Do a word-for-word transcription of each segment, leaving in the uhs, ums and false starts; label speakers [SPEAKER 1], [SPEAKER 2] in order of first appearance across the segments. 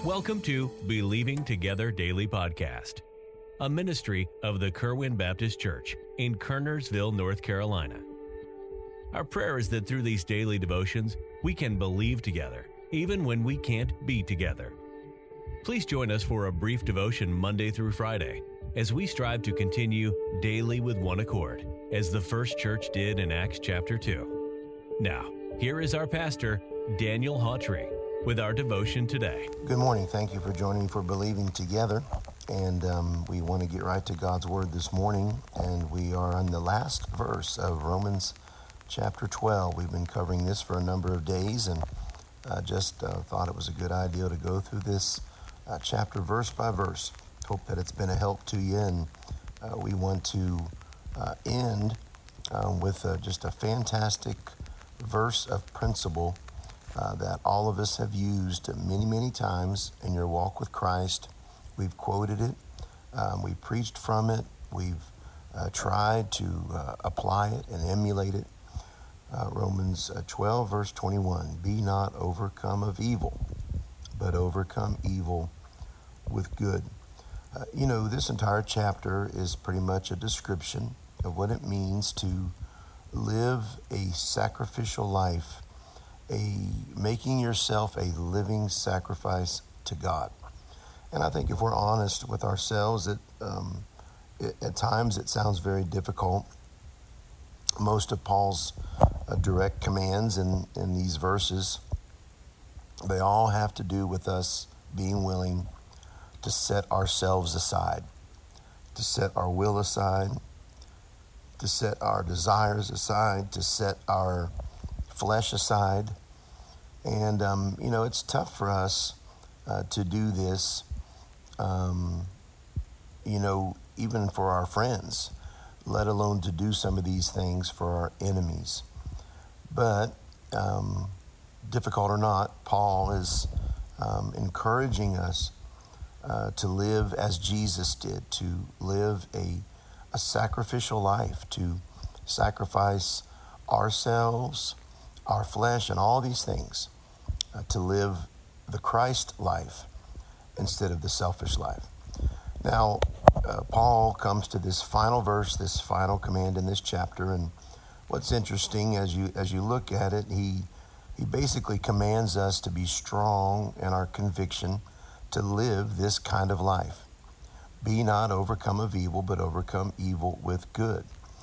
[SPEAKER 1] Welcome to Believing Together Daily Podcast, a ministry of the Kerwin Baptist Church in Kernersville, North Carolina. Our prayer is that through these daily devotions, we can believe together, even when we can't be together. Please join us for a brief devotion Monday through Friday as we strive to continue daily with one accord, as the first church did in Acts chapter two. Now, here is our pastor, Daniel Hawtree, with our devotion today.
[SPEAKER 2] Good morning. Thank you for joining for Believing Together. And um, we want to get right to God's Word this morning. And we are on the last verse of Romans chapter twelve. We've been covering this for a number of days, and uh, just uh, thought it was a good idea to go through this uh, chapter verse by verse. Hope that it's been a help to you. And uh, we want to uh, end um, with uh, just a fantastic verse of principle Uh, that all of us have used many, many times in your walk with Christ. We've quoted it. Um, we preached from it. We've uh, tried to uh, apply it and emulate it. Uh, Romans twelve, verse twenty-one, be not overcome of evil, but overcome evil with good. Uh, you know, this entire chapter is pretty much a description of what it means to live a sacrificial life, a making yourself a living sacrifice to God. And I think if we're honest with ourselves, it, um, it at times it sounds very difficult. Most of Paul's uh, direct commands in, in these verses, they all have to do with us being willing to set ourselves aside, to set our will aside, to set our desires aside, to set our flesh aside. And, um, you know, it's tough for us uh, to do this, um, you know, even for our friends, let alone to do some of these things for our enemies. But um, difficult or not, Paul is um, encouraging us uh, to live as Jesus did, to live a, a sacrificial life, to sacrifice ourselves, our flesh, and all these things, uh, to live the Christ life instead of the selfish life. Now, uh, Paul comes to this final verse, this final command in this chapter, and what's interesting as you as you look at it, he he basically commands us to be strong in our conviction to live this kind of life. Be not overcome of evil, but overcome evil with good.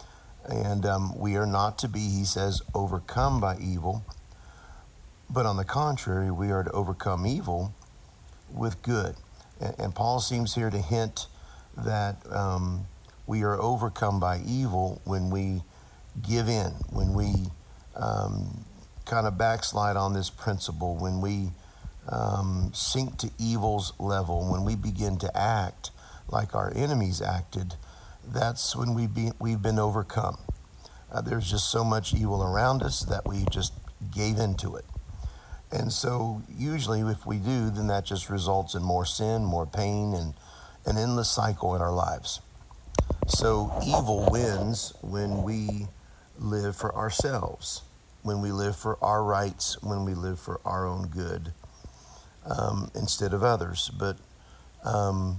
[SPEAKER 2] And um, we are not to be, he says, overcome by evil, but on the contrary, we are to overcome evil with good. And, and Paul seems here to hint that um, we are overcome by evil when we give in, when we um, kind of backslide on this principle, when we um, sink to evil's level, when we begin to act like our enemies acted. That's when we be, we've been overcome. Uh, there's just so much evil around us that we just gave into it. And so usually if we do, then that just results in more sin, more pain, and an endless cycle in our lives. So evil wins when we live for ourselves, when we live for our rights, when we live for our own good um, instead of others. But um,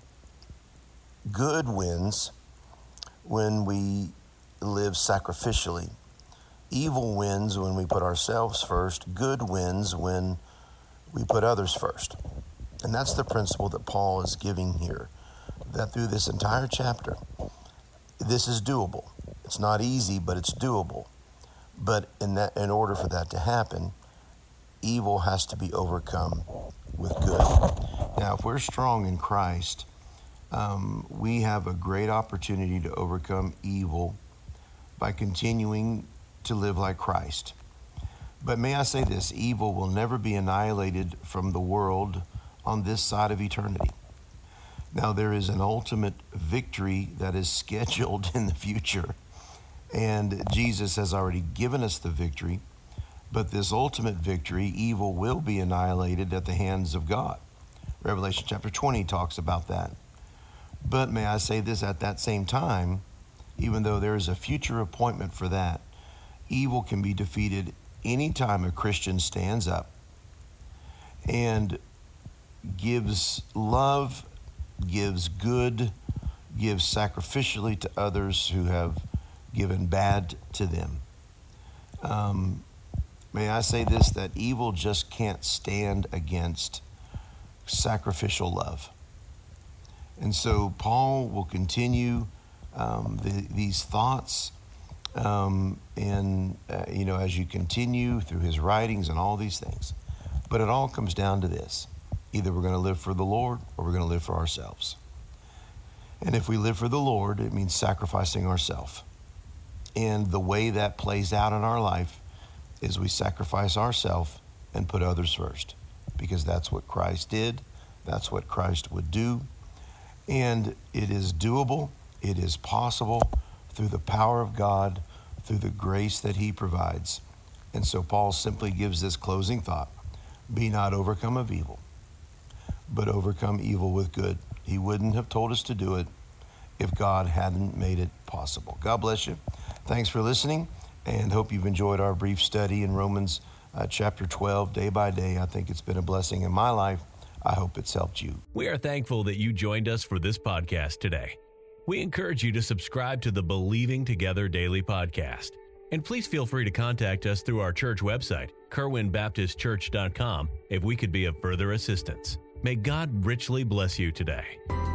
[SPEAKER 2] good wins when we live sacrificially. Evil wins when we put ourselves first. Good wins when we put others first. And that's the principle that Paul is giving here, that through this entire chapter, this is doable. It's not easy, but it's doable. But in that, in order for that to happen, evil has to be overcome with good. Now, if we're strong in Christ, Um, we have a great opportunity to overcome evil by continuing to live like Christ. But may I say this, evil will never be annihilated from the world on this side of eternity. Now, there is an ultimate victory that is scheduled in the future, and Jesus has already given us the victory, but this ultimate victory, evil will be annihilated at the hands of God. Revelation chapter twenty talks about that. But may I say this, at that same time, even though there is a future appointment for that, evil can be defeated anytime a Christian stands up and gives love, gives good, gives sacrificially to others who have given bad to them. Um, may I say this, that evil just can't stand against sacrificial love. And so Paul will continue um, the, these thoughts um, and, uh, you know, as you continue through his writings and all these things. But it all comes down to this. Either we're going to live for the Lord or we're going to live for ourselves. And if we live for the Lord, it means sacrificing ourselves. And the way that plays out in our life is we sacrifice ourselves and put others first, because that's what Christ did. That's what Christ would do. And it is doable. It is possible through the power of God, through the grace that he provides. And so Paul simply gives this closing thought: be not overcome of evil, but overcome evil with good. He wouldn't have told us to do it if God hadn't made it possible. God bless you. Thanks for listening, and hope you've enjoyed our brief study in Romans uh, chapter twelve, day by day. I think it's been a blessing in my life. I hope it's helped you.
[SPEAKER 1] We are thankful that you joined us for this podcast today. We encourage you to subscribe to the Believing Together Daily podcast. And please feel free to contact us through our church website, kerwin baptist church dot com, if we could be of further assistance. May God richly bless you today.